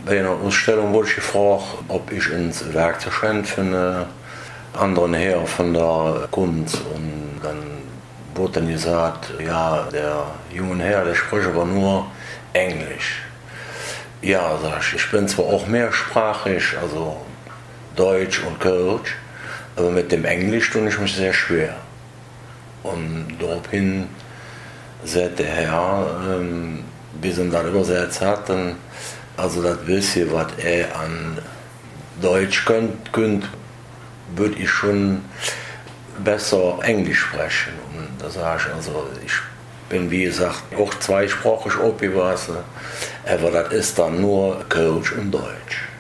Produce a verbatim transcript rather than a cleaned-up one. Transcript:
bei einer Ausstellung wurde ich gefragt, ob ich ins Werk zu schwenden für einen anderen Herr von der Kunst. Und dann wurde dann gesagt, ja, der junge Herr, der spricht aber nur Englisch. Ja, sag ich, ich bin zwar auch mehrsprachig, also Deutsch und Kölsch, aber mit dem Englisch tue ich mich sehr schwer. Und daraufhin sagt der Herr, ähm, wie sie ihn dann übersetzt hat, dann, also das bisschen, was er an Deutsch könnt, könnt, würde ich schon besser Englisch sprechen. Und da sage ich, also ich bin wie gesagt auch zweisprachig aufgewachsen, aber das ist dann nur Kölsch und Deutsch.